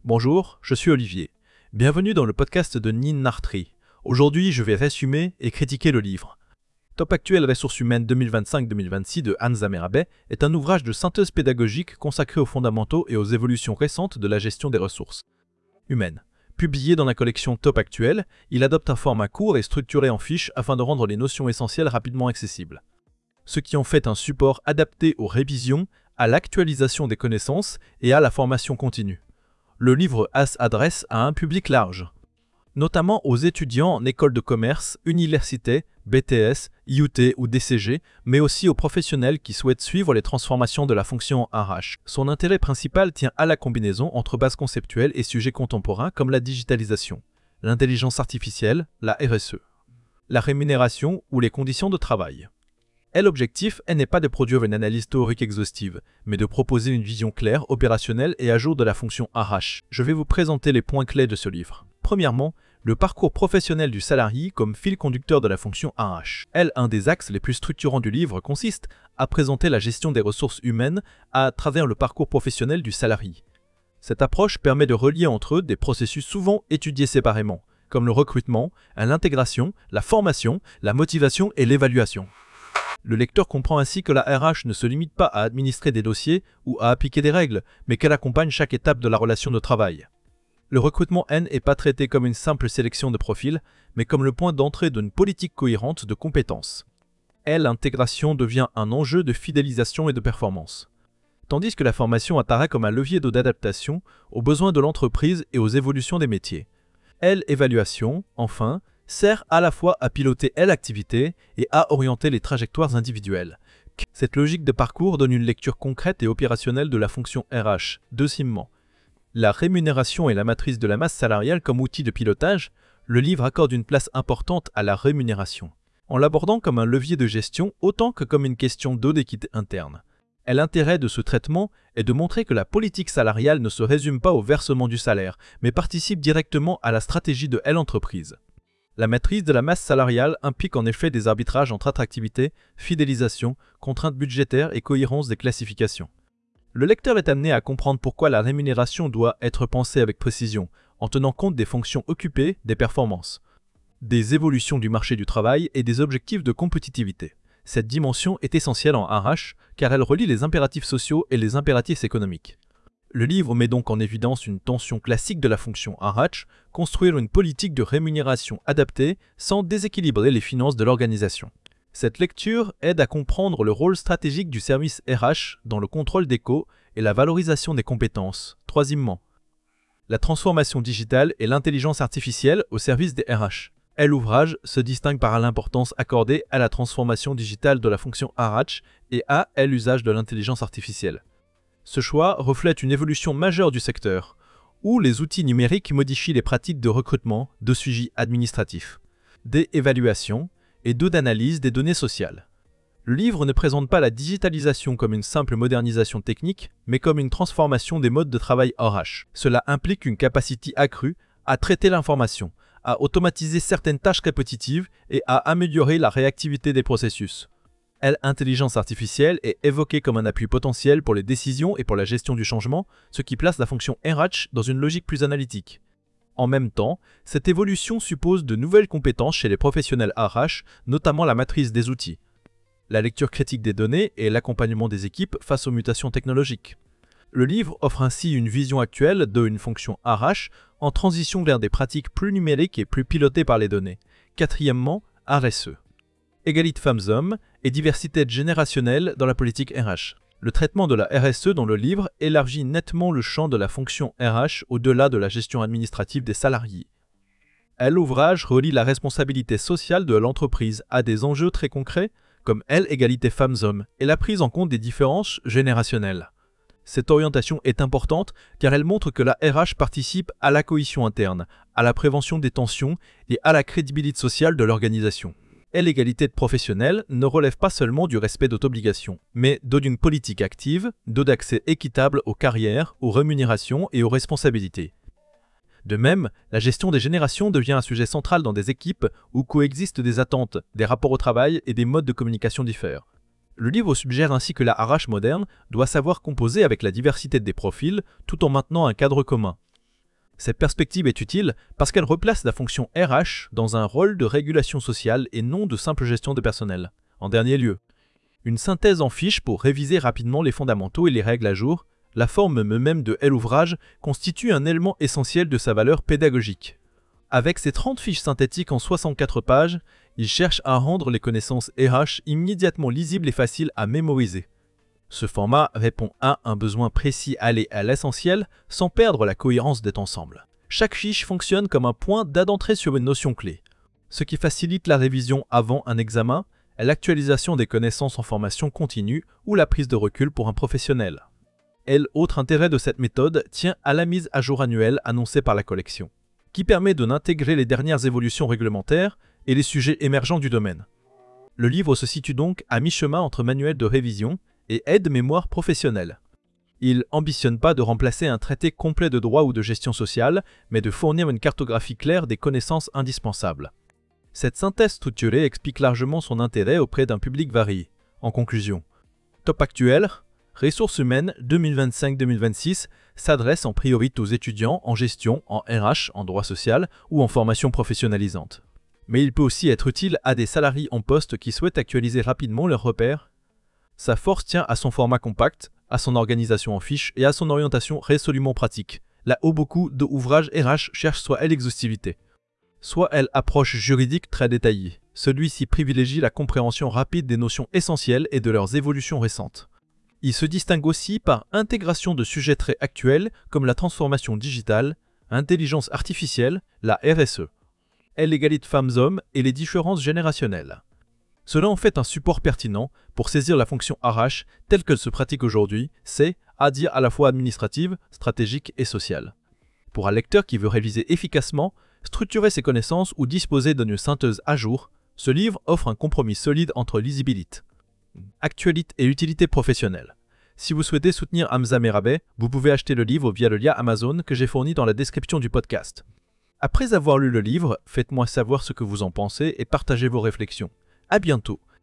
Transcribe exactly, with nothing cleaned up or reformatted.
Bonjour, je suis Olivier. Bienvenue dans le podcast de Nin Nartri. Aujourd'hui, je vais résumer et critiquer le livre. Top actuel ressources humaines deux mille vingt-cinq deux mille vingt-six de Hans Amerabey est un ouvrage de synthèse pédagogique consacré aux fondamentaux et aux évolutions récentes de la gestion des ressources humaines. Publié dans la collection Top actuel, il adopte un format court et structuré en fiches afin de rendre les notions essentielles rapidement accessibles. Ce qui en fait un support adapté aux révisions, à l'actualisation des connaissances et à la formation continue. Le livre s'adresse à un public large, notamment aux étudiants en école de commerce, université, B T S, I U T ou D C G, mais aussi aux professionnels qui souhaitent suivre les transformations de la fonction en R H. Son intérêt principal tient à la combinaison entre bases conceptuelles et sujets contemporains comme la digitalisation, l'intelligence artificielle, la R S E, la rémunération ou les conditions de travail. Et l'objectif n'est pas de produire une analyse théorique exhaustive, mais de proposer une vision claire, opérationnelle et à jour de la fonction R H. Je vais vous présenter les points clés de ce livre. Premièrement, le parcours professionnel du salarié comme fil conducteur de la fonction R H. Elle, un des axes les plus structurants du livre consiste à présenter la gestion des ressources humaines à travers le parcours professionnel du salarié. Cette approche permet de relier entre eux des processus souvent étudiés séparément, comme le recrutement, l'intégration, la formation, la motivation et l'évaluation. Le lecteur comprend ainsi que la R H ne se limite pas à administrer des dossiers ou à appliquer des règles, mais qu'elle accompagne chaque étape de la relation de travail. Le recrutement N n'est pas traité comme une simple sélection de profils, mais comme le point d'entrée d'une politique cohérente de compétences. Et l'intégration devient un enjeu de fidélisation et de performance. Tandis que la formation apparaît comme un levier d'adaptation aux besoins de l'entreprise et aux évolutions des métiers. Et l'évaluation, enfin, sert à la fois à piloter l'activité et à orienter les trajectoires individuelles. Cette logique de parcours donne une lecture concrète et opérationnelle de la fonction R H. Deuxièmement, la rémunération et la matrice de la masse salariale comme outil de pilotage, le livre accorde une place importante à la rémunération, en l'abordant comme un levier de gestion autant que comme une question d'eau d'équité interne. Et l'intérêt de ce traitement est de montrer que la politique salariale ne se résume pas au versement du salaire, mais participe directement à la stratégie de l'entreprise. La maîtrise de la masse salariale implique en effet des arbitrages entre attractivité, fidélisation, contraintes budgétaires et cohérence des classifications. Le lecteur est amené à comprendre pourquoi la rémunération doit être pensée avec précision, en tenant compte des fonctions occupées, des performances, des évolutions du marché du travail et des objectifs de compétitivité. Cette dimension est essentielle en R H car elle relie les impératifs sociaux et les impératifs économiques. Le livre met donc en évidence une tension classique de la fonction R H, construire une politique de rémunération adaptée sans déséquilibrer les finances de l'organisation. Cette lecture aide à comprendre le rôle stratégique du service R H dans le contrôle des coûts et la valorisation des compétences. Troisièmement, la transformation digitale et l'intelligence artificielle au service des R H. Et l'ouvrage se distingue par l'importance accordée à la transformation digitale de la fonction R H et à l'usage de l'intelligence artificielle. Ce choix reflète une évolution majeure du secteur, où les outils numériques modifient les pratiques de recrutement, de suivi administratif, d'évaluation et d'analyse des données sociales. Le livre ne présente pas la digitalisation comme une simple modernisation technique, mais comme une transformation des modes de travail R H. Cela implique une capacité accrue à traiter l'information, à automatiser certaines tâches répétitives et à améliorer la réactivité des processus. L'intelligence artificielle est évoquée comme un appui potentiel pour les décisions et pour la gestion du changement, ce qui place la fonction R H dans une logique plus analytique. En même temps, cette évolution suppose de nouvelles compétences chez les professionnels R H, notamment la maîtrise des outils, la lecture critique des données et l'accompagnement des équipes face aux mutations technologiques. Le livre offre ainsi une vision actuelle d'une fonction R H en transition vers des pratiques plus numériques et plus pilotées par les données. Quatrièmement, R S E. Égalité femmes-hommes et diversité générationnelle dans la politique R H. Le traitement de la R S E dans le livre élargit nettement le champ de la fonction R H au-delà de la gestion administrative des salariés. L'ouvrage relie la responsabilité sociale de l'entreprise à des enjeux très concrets comme l'égalité femmes-hommes et la prise en compte des différences générationnelles. Cette orientation est importante car elle montre que la R H participe à la cohésion interne, à la prévention des tensions et à la crédibilité sociale de l'organisation. Et l'égalité de professionnels ne relève pas seulement du respect d'autres obligations, mais d'une politique active, d'accès équitable aux carrières, aux rémunérations et aux responsabilités. De même, la gestion des générations devient un sujet central dans des équipes où coexistent des attentes, des rapports au travail et des modes de communication différents. Le livre suggère ainsi que la R H moderne doit savoir composer avec la diversité des profils tout en maintenant un cadre commun. Cette perspective est utile parce qu'elle replace la fonction R H dans un rôle de régulation sociale et non de simple gestion de personnel. En dernier lieu, une synthèse en fiche pour réviser rapidement les fondamentaux et les règles à jour, la forme même de l'ouvrage constitue un élément essentiel de sa valeur pédagogique. Avec ses trente fiches synthétiques en soixante-quatre pages, il cherche à rendre les connaissances R H immédiatement lisibles et faciles à mémoriser. Ce format répond à un besoin précis aller à l'essentiel sans perdre la cohérence d'être ensemble. Chaque fiche fonctionne comme un point d'entrée sur une notion clé, ce qui facilite la révision avant un examen et l'actualisation des connaissances en formation continue ou la prise de recul pour un professionnel. Et l'autre intérêt de cette méthode tient à la mise à jour annuelle annoncée par la collection, qui permet de n'intégrer les dernières évolutions réglementaires et les sujets émergents du domaine. Le livre se situe donc à mi-chemin entre manuel de révision et aide-mémoire professionnelle. Il ambitionne pas de remplacer un traité complet de droit ou de gestion sociale, mais de fournir une cartographie claire des connaissances indispensables. Cette synthèse structurée explique largement son intérêt auprès d'un public varié. En conclusion, Top Actuel, Ressources humaines deux mille vingt-cinq deux mille vingt-six s'adresse en priorité aux étudiants en gestion, en R H, en droit social ou en formation professionnalisante. Mais il peut aussi être utile à des salariés en poste qui souhaitent actualiser rapidement leurs repères. Sa force tient à son format compact, à son organisation en fiches et à son orientation résolument pratique, là où beaucoup d'ouvrages R H cherchent soit l'exhaustivité, soit l'approche juridique très détaillée. Celui-ci privilégie la compréhension rapide des notions essentielles et de leurs évolutions récentes. Il se distingue aussi par intégration de sujets très actuels comme la transformation digitale, l'intelligence artificielle, la R S E, et l'égalité femmes-hommes et les différences générationnelles. Cela en fait un support pertinent pour saisir la fonction R H telle qu'elle se pratique aujourd'hui, c'est à dire à la fois administrative, stratégique et sociale. Pour un lecteur qui veut réviser efficacement, structurer ses connaissances ou disposer d'une synthèse à jour, ce livre offre un compromis solide entre lisibilité, actualité et utilité professionnelle. Si vous souhaitez soutenir Hamza Merabeh, vous pouvez acheter le livre via le lien Amazon que j'ai fourni dans la description du podcast. Après avoir lu le livre, faites-moi savoir ce que vous en pensez et partagez vos réflexions. À bientôt